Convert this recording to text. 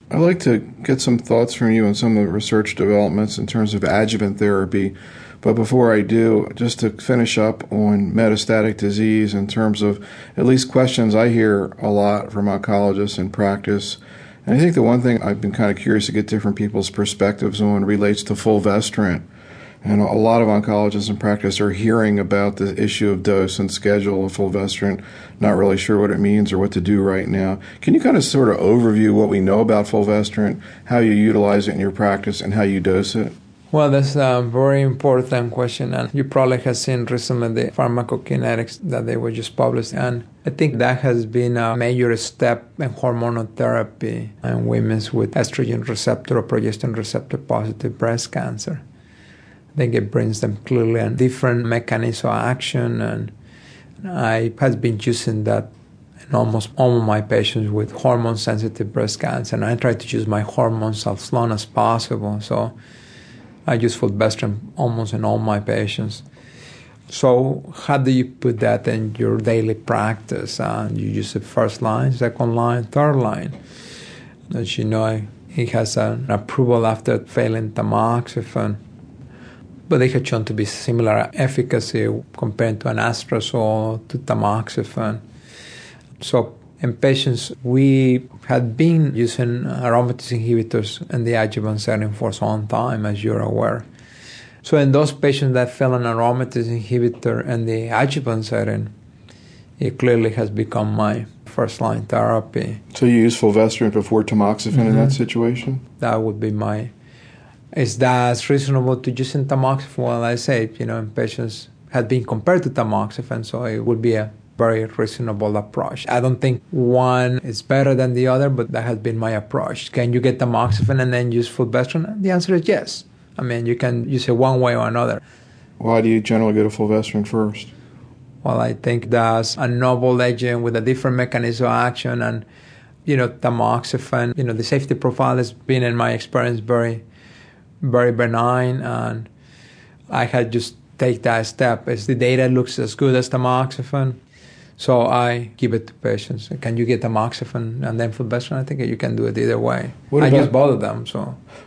I'd like to get some thoughts from you on some of the research developments in terms of adjuvant therapy. But before I do, just to finish up on metastatic disease in terms of at least questions I hear a lot from oncologists in practice. And I think the one thing I've been kind of curious to get different people's perspectives on relates to fulvestrant. And a lot of oncologists in practice are hearing about the issue of dose and schedule of fulvestrant, not really sure what it means or what to do right now. Can you kind of sort of overview what we know about fulvestrant, how you utilize it in your practice, and how you dose it? Well, that's a very important question, and you probably have seen recently the pharmacokinetics that they were just published, and I think that has been a major step in hormonal therapy in women with estrogen receptor or progesterone receptor positive breast cancer. I think it brings them clearly a different mechanism of action, and I have been using that in almost all of my patients with hormone-sensitive breast cancer, and I try to use my hormones as long as possible, so I use fulvestrant almost in all my patients. So how do you put that in your daily practice? You use it first line, second line, third line. As you know, it has an approval after failing tamoxifen, but they have shown to be similar efficacy compared to an anastrozole to tamoxifen. So in patients, we had been using aromatase inhibitors in the adjuvant setting for some time, as you're aware. So in those patients that fail an aromatase inhibitor in the adjuvant setting, it clearly has become my first-line therapy. So you use fulvestrant before tamoxifen in that situation? That would be my... Is that reasonable to use in tamoxifen? Well, I say, in patients had been compared to tamoxifen, so it would be a very reasonable approach. I don't think one is better than the other, but that has been my approach. Can you get tamoxifen and then use fulvestrant? The answer is yes. I mean, you can use it one way or another. Why do you generally go to fulvestrant first? Well, I think that's a novel agent with a different mechanism of action, and, tamoxifen, the safety profile has been, in my experience, very, very benign, and I had just take that step. As the data looks as good as tamoxifen, so I give it to patients. Can you get tamoxifen and then fulvestrant? I think you can do it either way. I use both of them. So